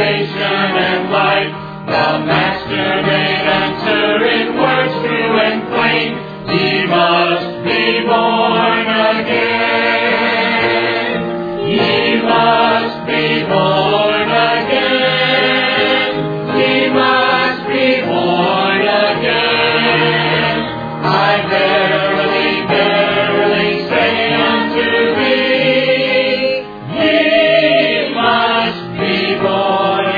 salvation and light. The Master made answer in words true and plain. Ye must be born again. Ye must be born again. Ye must be born again. I verily, verily say unto thee, ye must be born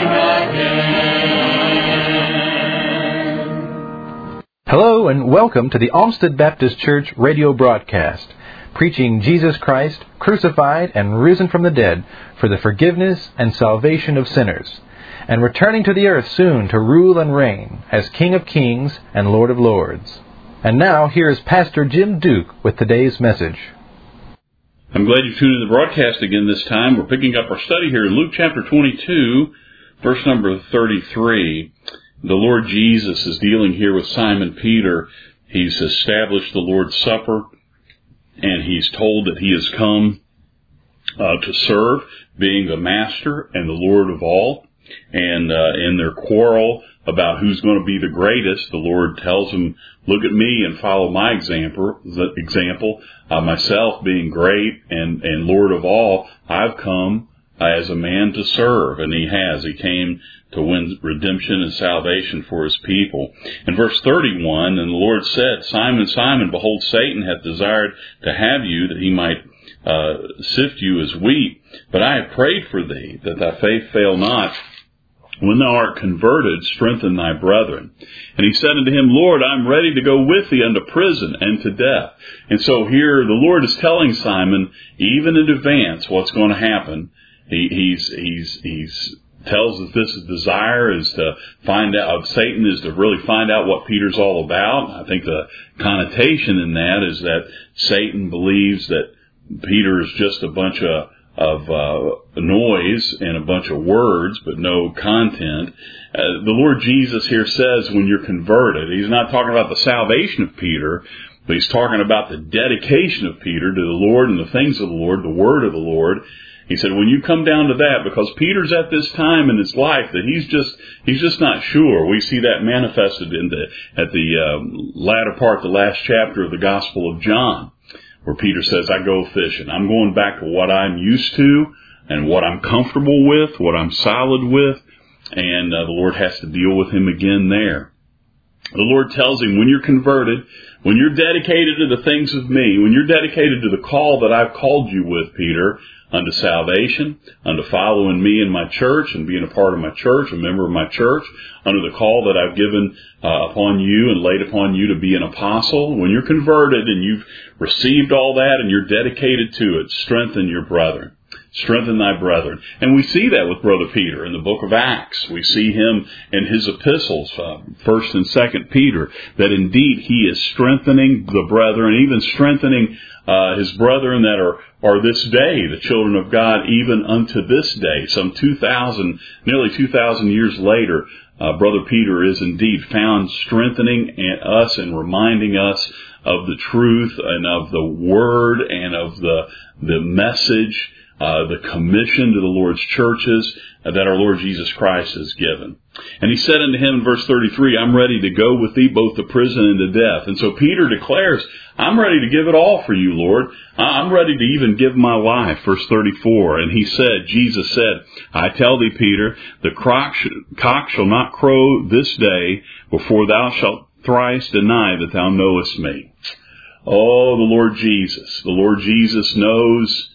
again. Hello and welcome to the Olmsted Baptist Church radio broadcast, preaching Jesus Christ, crucified and risen from the dead for the forgiveness and salvation of sinners, and returning to the earth soon to rule and reign as King of Kings and Lord of Lords. And now, here is Pastor Jim Duke with today's message. I'm glad you tuned in to the broadcast again this time. We're picking up our study here in Luke chapter 22, verse number 33. The Lord Jesus is dealing here with Simon Peter. He's established the Lord's Supper, and he's told that he has come to serve, being the Master and the Lord of all. And in their quarrel about who's going to be the greatest, the Lord tells him, look at me and follow my example. Myself being great and Lord of all, I've come as a man to serve, and he has. He came to win redemption and salvation for his people. In verse 31, and the Lord said, Simon, Simon, behold, Satan hath desired to have you, that he might sift you as wheat. But I have prayed for thee, that thy faith fail not. When thou art converted, strengthen thy brethren. And he said unto him, Lord, I am ready to go with thee unto prison and to death. And so here the Lord is telling Simon, even in advance, what's going to happen. He's tells that this desire is to find out, of Satan is to really find out what Peter's all about. I think the connotation in that is that Satan believes that Peter is just a bunch of noise and a bunch of words, but no content. The Lord Jesus here says when you're converted, he's not talking about the salvation of Peter, but he's talking about the dedication of Peter to the Lord and the things of the Lord, the word of the Lord. He said, when you come down to that, because Peter's at this time in his life that he's just not sure. We see that manifested at the latter part, the last chapter of the Gospel of John, where Peter says, I go fishing. I'm going back to what I'm used to and what I'm comfortable with, what I'm solid with, and the Lord has to deal with him again there. The Lord tells him, when you're converted, when you're dedicated to the things of me, when you're dedicated to the call that I've called you with, Peter, unto salvation, unto following me in my church and being a part of my church, a member of my church, under the call that I've given upon you and laid upon you to be an apostle. When you're converted and you've received all that and you're dedicated to it, strengthen your brethren. Strengthen thy brethren. And we see that with Brother Peter in the book of Acts. We see him in his epistles, 1st and 2nd Peter, that indeed he is strengthening the brethren, even strengthening his brethren that are this day, the children of God, even unto this day. Nearly 2,000 years later, Brother Peter is indeed found strengthening us and reminding us of the truth and of the word and of the message, the commission to the Lord's churches that our Lord Jesus Christ has given. And he said unto him in verse 33, I'm ready to go with thee both to prison and to death. And so Peter declares, I'm ready to give it all for you, Lord. I'm ready to even give my life. Verse 34, and Jesus said, I tell thee, Peter, the cock shall not crow this day before thou shalt thrice deny that thou knowest me. Oh, the Lord Jesus knows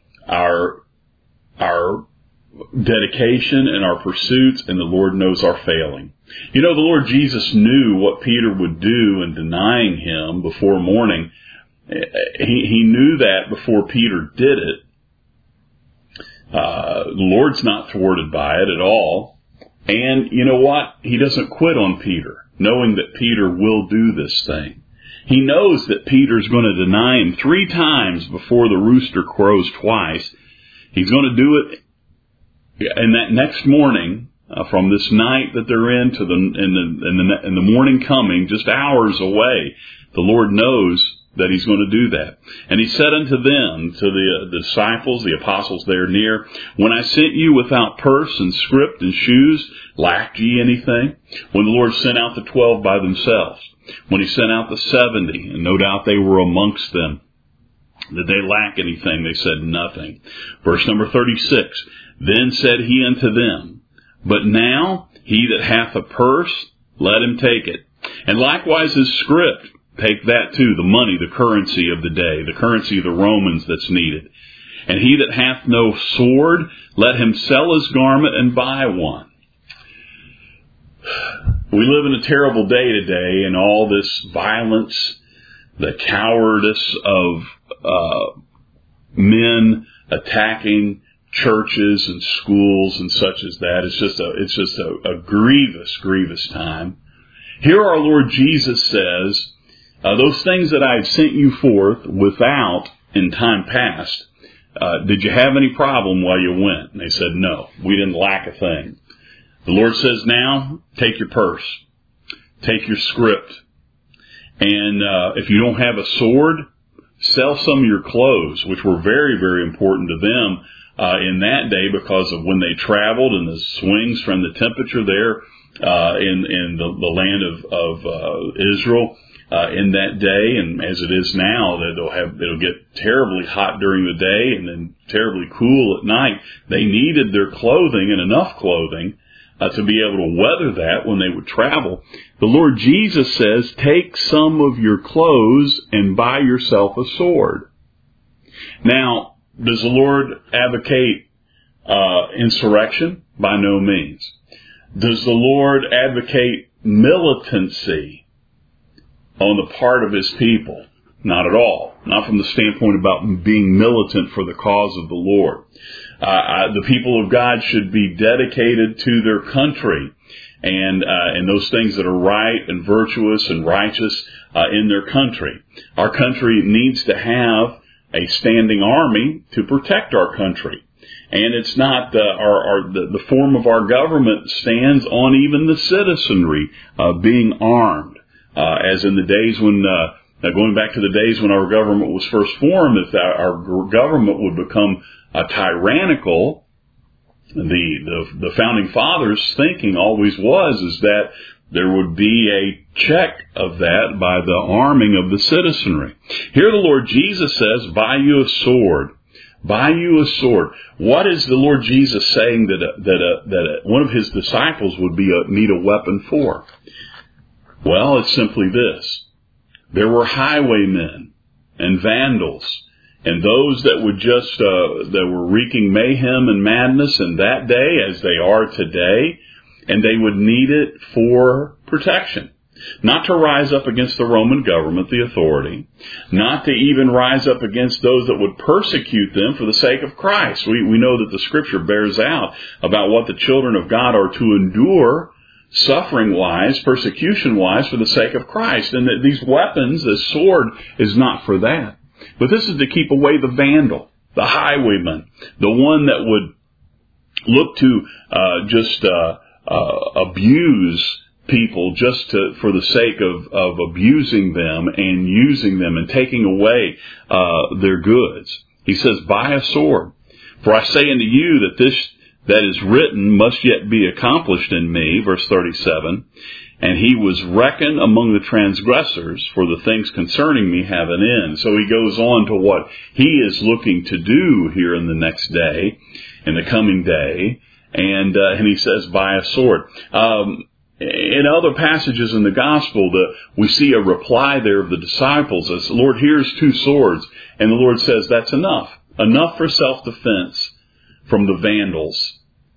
our dedication and our pursuits, and the Lord knows our failing. You know, the Lord Jesus knew what Peter would do in denying him before morning. He knew that before Peter did it. The Lord's not thwarted by it at all. And you know what? He doesn't quit on Peter, knowing that Peter will do this thing. He knows that Peter's going to deny him 3 times before the rooster crows twice. He's going to do it in that next morning, from this night that they're in to in the morning coming, just hours away. The Lord knows that he's going to do that. And he said unto them, to the disciples, the apostles there near, when I sent you without purse and scrip and shoes, lacked ye anything? When the Lord sent out the 12 by themselves, when he sent out the 70, and no doubt they were amongst them, did they lack anything? They said nothing. Verse number 36, then said he unto them, but now he that hath a purse, let him take it. And likewise his scrip, take that too, the money, the currency of the day, the currency of the Romans that's needed. And he that hath no sword, let him sell his garment and buy one. We live in a terrible day today, and all this violence, the cowardice of men attacking churches and schools and such as that. It's just a grievous time. Here our Lord Jesus says, those things that I have sent you forth without in time past, did you have any problem while you went? And they said, no, we didn't lack a thing. The Lord says now, take your purse, take your scrip, and if you don't have a sword, sell some of your clothes, which were very, very important to them in that day because of when they traveled and the swings from the temperature there in the land of Israel in that day, and as it is now, that it'll get terribly hot during the day and then terribly cool at night. They needed their clothing and enough clothing to be able to weather that when they would travel. The Lord Jesus says, take some of your clothes and buy yourself a sword. Now, does the Lord advocate insurrection? By no means. Does the Lord advocate militancy on the part of his people? Not at all. Not from the standpoint about being militant for the cause of the Lord. The people of God should be dedicated to their country and those things that are right and virtuous and righteous in their country. Our country needs to have a standing army to protect our country. And it's not the form of our government stands on even the citizenry being armed, as in the days when going back to the days when our government was first formed. If our government would become tyrannical, the founding fathers' thinking always was that there would be a check of that by the arming of the citizenry. Here the Lord Jesus says, buy you a sword. Buy you a sword. What is the Lord Jesus saying that one of his disciples would need a weapon for? Well, it's simply this. There were highwaymen and vandals and those that would that were wreaking mayhem and madness in that day as they are today, and they would need it for protection. Not to rise up against the Roman government, the authority, not to even rise up against those that would persecute them for the sake of Christ. We know that the Scripture bears out about what the children of God are to endure suffering-wise, persecution-wise, for the sake of Christ. And that these weapons, the sword, is not for that. But this is to keep away the vandal, the highwayman, the one that would look to abuse people just for the sake of abusing them and using them and taking away their goods. He says, buy a sword. For I say unto you that this that is written must yet be accomplished in me, verse 37. And he was reckoned among the transgressors, for the things concerning me have an end. So he goes on to what he is looking to do here in the next day, in the coming day. And he says, buy a sword. In other passages in the gospel, we see a reply there of the disciples as, Lord, here's 2 swords. And the Lord says, that's enough. Enough for self-defense from the vandals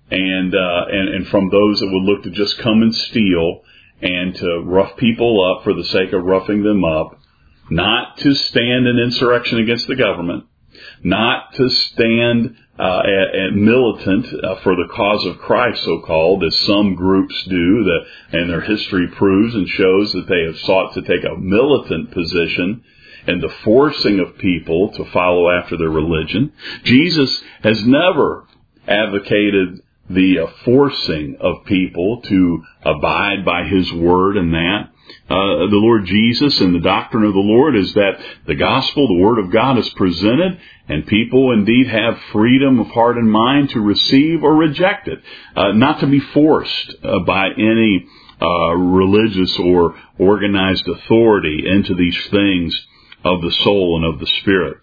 and from those that would look to just come and steal and to rough people up for the sake of roughing them up, not to stand in insurrection against the government, not to stand militant for the cause of Christ, so-called, as some groups do, and their history proves and shows that they have sought to take a militant position and the forcing of people to follow after their religion. Jesus has never advocated the forcing of people to abide by His Word and that. The Lord Jesus and the doctrine of the Lord is that the gospel, the Word of God, is presented, and people indeed have freedom of heart and mind to receive or reject it, not to be forced by any religious or organized authority into these things of the soul and of the spirit.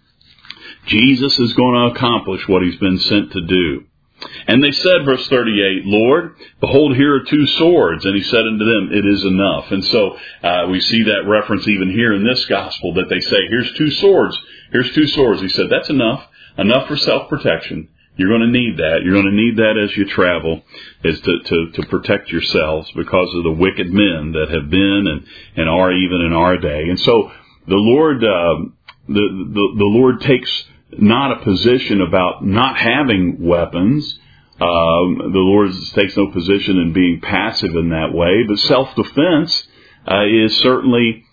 Jesus is going to accomplish what He's been sent to do. And they said, verse 38, Lord, behold, here are 2 swords. And He said unto them, it is enough. And so we see that reference even here in this gospel, that they say, here's 2 swords. Here's 2 swords. He said, that's enough. Enough for self-protection. You're going to need that. You're going to need that as you travel, is to protect yourselves because of the wicked men that have been and are even in our day. And so the Lord, the Lord takes not a position about not having weapons. The Lord takes no position in being passive in that way, but self-defense is certainly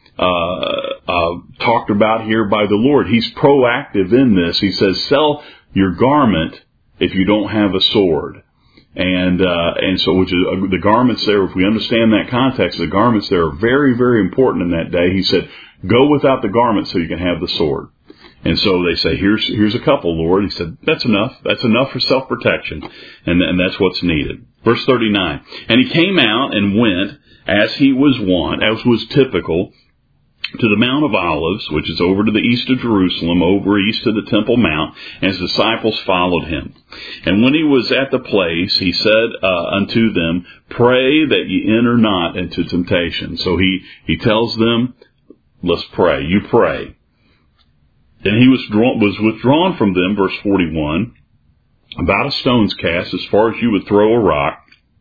talked about here by the Lord. He's proactive in this. He says, sell your garment if you don't have a sword. And so, which is the garments there, if we understand that context, the garments there are very, very important in that day. He said, go without the garment so you can have the sword. And so they say, here's a couple, Lord. He said, that's enough. That's enough for self-protection. And that's what's needed. Verse 39. And he came out and went as he was wont, as was typical, to the Mount of Olives, which is over to the east of Jerusalem, over east of the Temple Mount, and his disciples followed him. And when he was at the place, he said unto them, pray that ye enter not into temptation. So he tells them, let's pray. You pray. And he was withdrawn from them, verse 41, about a stone's cast, as far as you would throw a rock,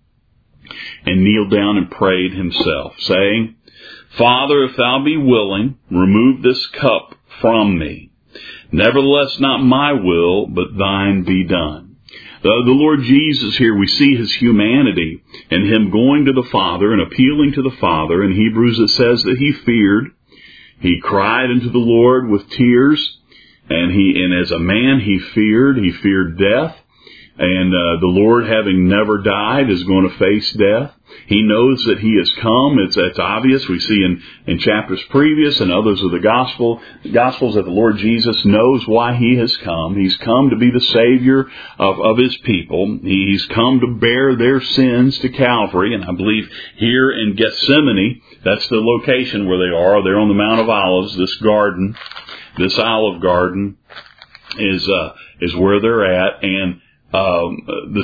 and kneeled down and prayed himself, saying, Father, if thou be willing, remove this cup from me. Nevertheless, not my will, but thine be done. The Lord Jesus here, we see His humanity and Him going to the Father and appealing to the Father. In Hebrews it says that He feared. He cried unto the Lord with tears, and as a man He feared death. And the Lord, having never died, is going to face death. He knows that He has come. It's obvious. We see in chapters previous and others of the Gospels that the Lord Jesus knows why He has come. He's come to be the Savior of His people. He's come to bear their sins to Calvary. And I believe here in Gethsemane, that's the location where they are. They're on the Mount of Olives. This garden, this olive garden, is where they're at. And the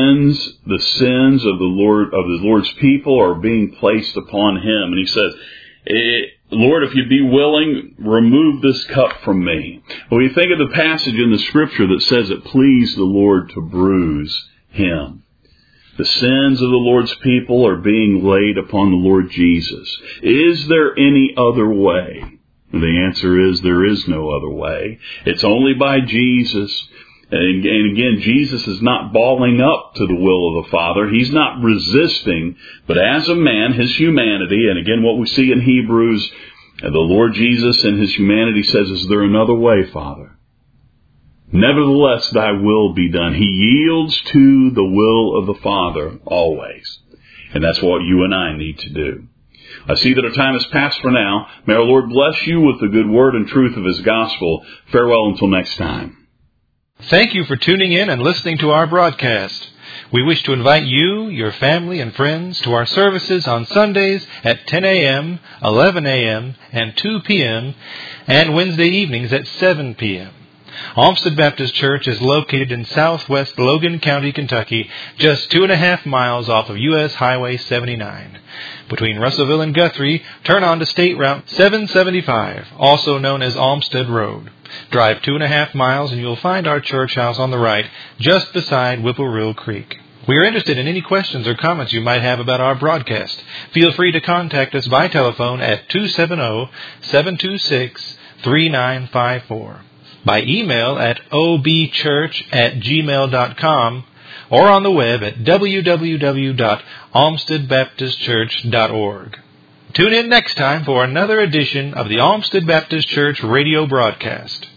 sins of the Lord's people are being placed upon Him. And He says, Lord, if you be willing, remove this cup from me. Well, you think of the passage in the Scripture that says it pleased the Lord to bruise Him. The sins of the Lord's people are being laid upon the Lord Jesus. Is there any other way? The answer is there is no other way. It's only by Jesus. And again, Jesus is not balling up to the will of the Father. He's not resisting, but as a man, His humanity, and again what we see in Hebrews, the Lord Jesus in His humanity says, is there another way, Father? Nevertheless, thy will be done. He yields to the will of the Father always. And that's what you and I need to do. I see that our time has passed for now. May our Lord bless you with the good word and truth of His gospel. Farewell until next time. Thank you for tuning in and listening to our broadcast. We wish to invite you, your family, and friends to our services on Sundays at 10 a.m., 11 a.m., and 2 p.m., and Wednesday evenings at 7 p.m. Olmsted Baptist Church is located in southwest Logan County, Kentucky, just 2.5 miles off of U.S. Highway 79. Between Russellville and Guthrie, turn on to State Route 775, also known as Olmsted Road. Drive 2.5 miles and you'll find our church house on the right, just beside Whippoorwill Creek. We are interested in any questions or comments you might have about our broadcast. Feel free to contact us by telephone at 270-726-3954. By email at obchurch@gmail.com, or on the web at www.olmstedbaptistchurch.org. Tune in next time for another edition of the Olmsted Baptist Church radio broadcast.